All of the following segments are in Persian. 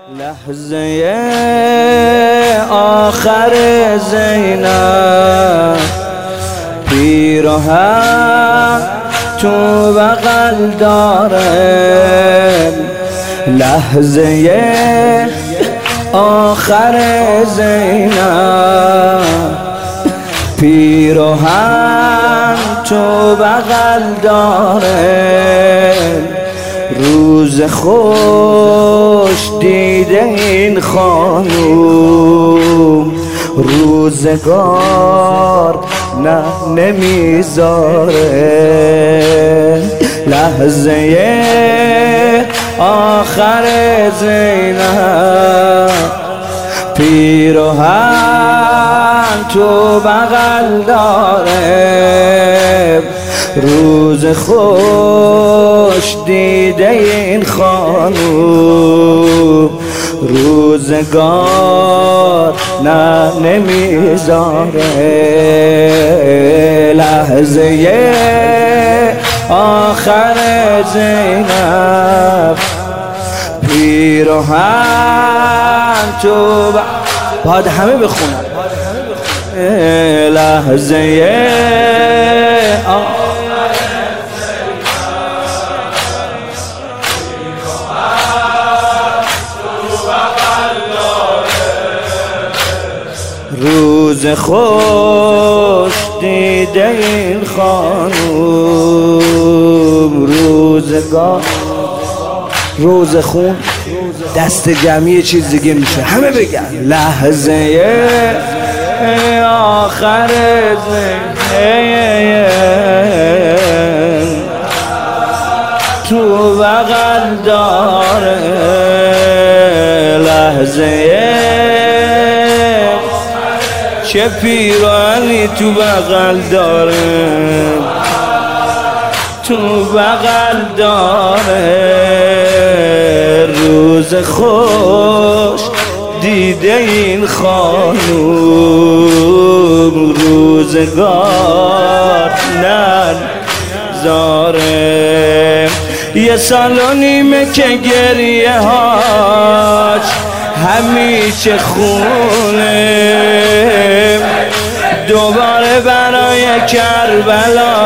لحظه آخر زینب پیراهن تو بغل داره. لحظه آخر زینب پیراهن تو بغل داره. روز خوش دیده این خانوم روزگار نه نمیذاره. لحظه آخر زینب پیراهن تو بغل داره. روز خوش دیده این خانوم روزگار نه نمیذاره. لحظه آخر زینب پیراهن تو باید همه بخونن. لحظه روز خوش دیده این خانوم روزگار. روز خون دست جمعی چیز دیگه میشه، همه بگن لحظه آخر تو بغل داره. لحظه چه پیراهنی تو بغل داره، تو بغل داره. روز خوش دیده این خانوم روزگار نذاره. یه سال و نیمه که گریه هاش همیشه خونه، دوباره برای کربلا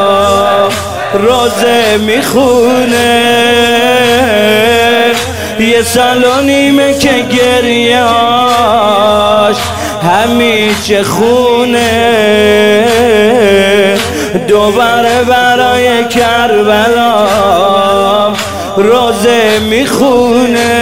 روزه میخونه. یه سال و نیمه که گریه هاش همیشه خونه، دوباره برای کربلا روزه میخونه.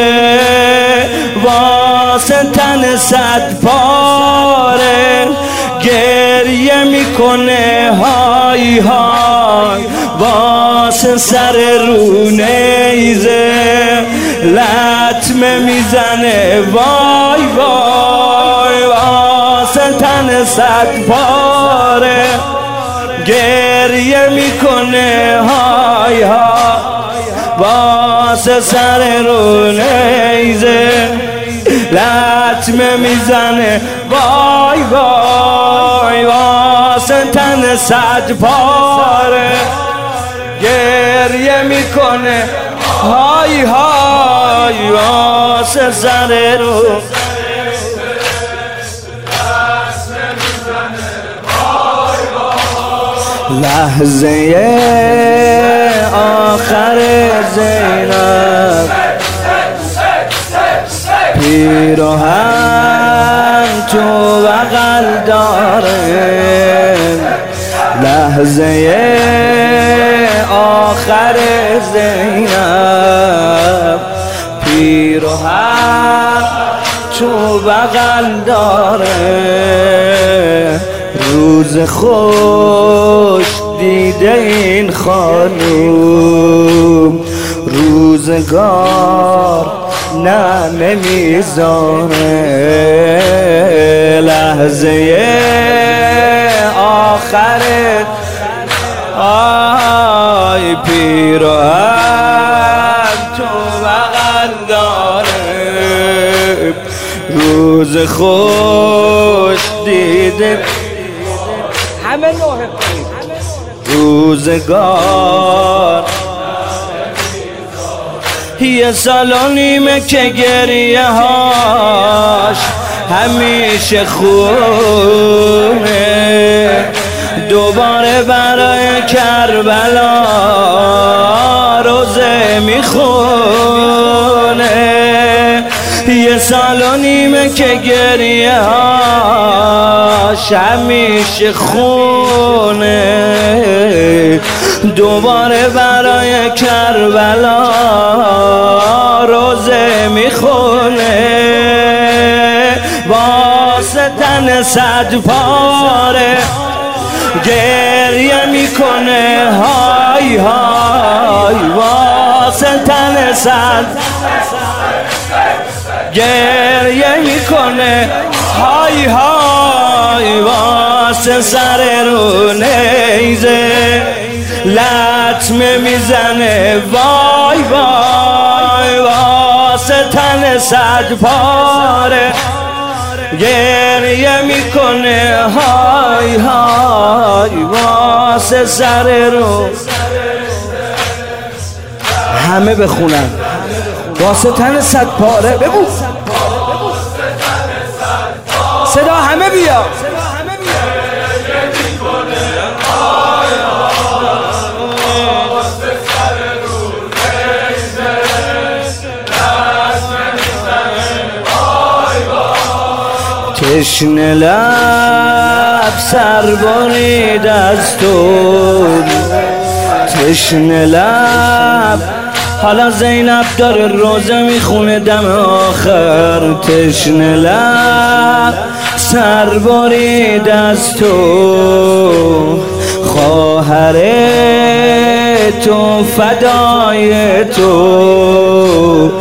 واسه تن صد پاره گریه میکنه های های، واسه سر رو نیزه لطمه میزنه وای وای. واسه تن صد پاره گریه میکنه های های، واسه سر رو نیزه لطمه میزنه وای وای. واسه تن صد پاره گریه میکنه های های، واسه سر رو لحظه آخر زینب پیراهن تو بغل داره. لحظه آخر زینب پیراهن تو بغل داره. روز خوش دیده این خانوم روزگار نه نمیذاره. لحظه آخر آی پیراهن تو بغل داره. روز خوش دیده همه نوه روزگار یه سال و نیمه که گریه هاش همیشه خونه، دوباره برای کربلا روزه میخونه. یه سال و نیمه که گریه هاش همیشه خونه، دوباره برای کربلا روزه میخونه. واسه تن صد پاره گریه میکنه های های، واسه تن صد گریه میکنه های های، واسه سر رو نیزه لطمه میزنه وای وای، واسه تن صد پاره گریه میکنه های های، واسه سر رو. همه بخونن واسه تن صد پاره. بگو صدا همه بیا. تشنه لب سر برید از تو، تشنه لب. حالا زینب داره روزه میخونه دم آخر. تشنه لب سر برید از تو، خواهر تو فدای تو،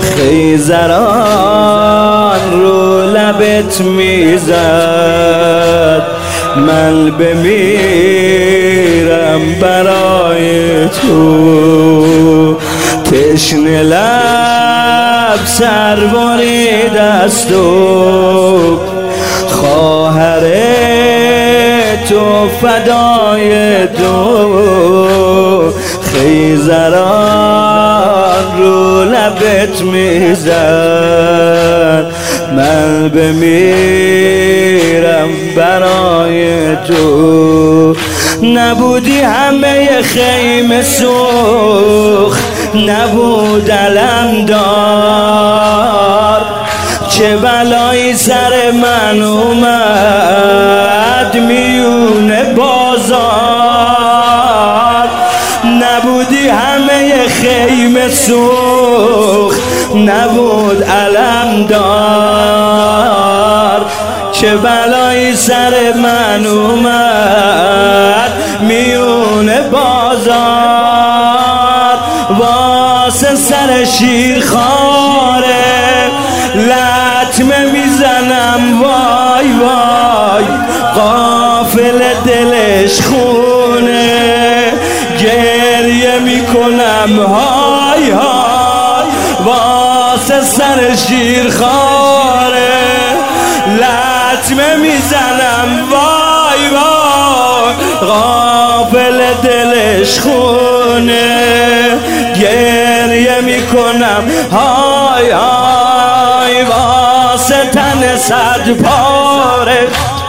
خیزران رو لبت میزد، من بمیرم برای تو. تشنه لب سر برید از تو، خواهر تو فدای تو، خیزران رو لبت میزد، من بمیرم برای تو. نبودی همه خیمه سوخت، نبود علمدار، چه بلایی سر من اومد میون بازار. نبودی همه خیمه سوخت، نبود علمدار، چه بلایی سر من اومد میون بازار. واسه سر شیرخواره لطمه میزنم وای وای، غافل دلش خونه گریه میکنم های های، واسه سر شیرخواره لطمه میزنم وای وای، غافل دلش خونه گریه میکنم های های، واسه تن صد پاره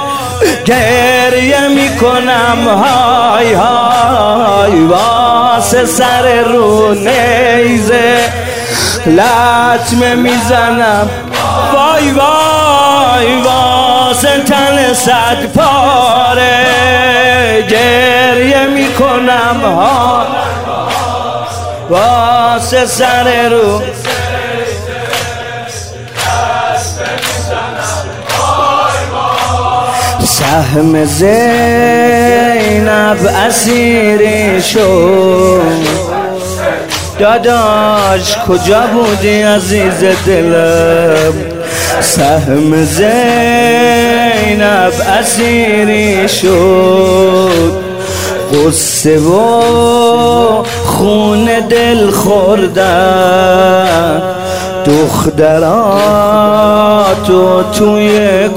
گریه میکنم های های، واسه سر رو نیزه لطمه میزنم وای وای، واسه تن صد پاره گریه میکنم ها، واسه سر رو سهم زینب اسیری شد. داداش کجا بودی عزیز دلم؟ سهم زینب اسیری شد، غصه و خون دل خوردن دختراتو توی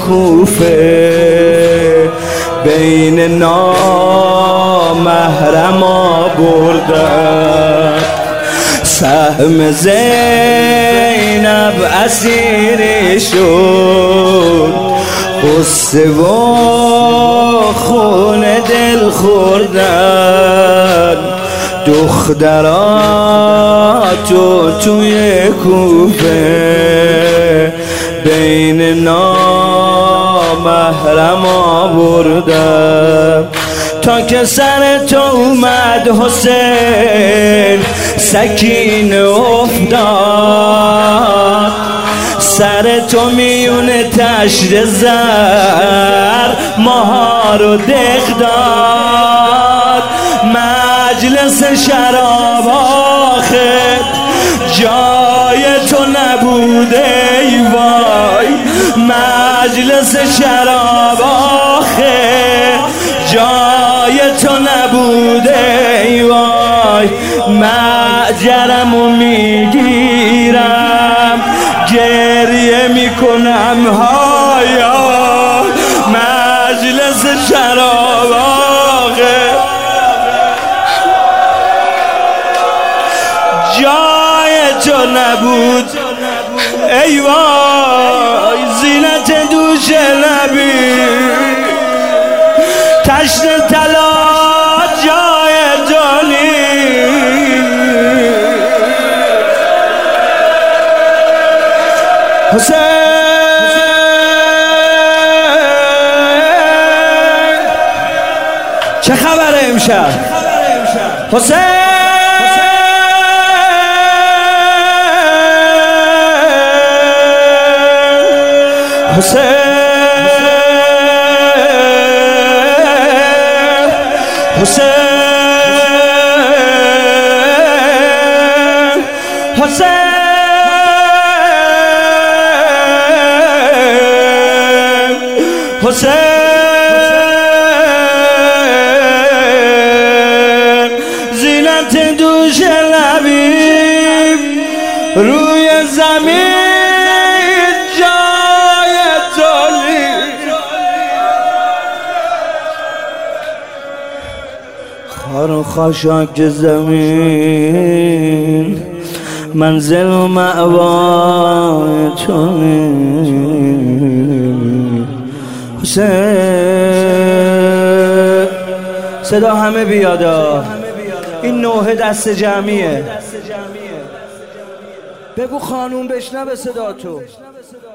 کوفه، بین نامحرما بردن. سهم زینب اسیری شد، قصه و خون دل خوردن دختراتو توی کوفه بین نامحرم آوردن تا که سر تو اومد حسین سکینه افتاد، سر تو میونه تشت زر ماها رو دق داد. مجلس شراب آخه جای تو نبوده ای وای، مجلس شراب آخه جای تو نبوده ای وای. معجرمو میگیرم گریه میکنم هایا، مجلس شراب آخه جای تو نبود ای وای. زینت دوش نبی تشت طلا جای تو حسین چه خبره امشب؟ حسین حسین حسین حسین حسین زینت دوش لبیب روی زمین جای تولی، خار و خاشاک زمین منزل و مأوای تولی. حسین صدا همه بیادا، این نوحه دست جمعیه. بگو خانوم بشنوه صدا تو.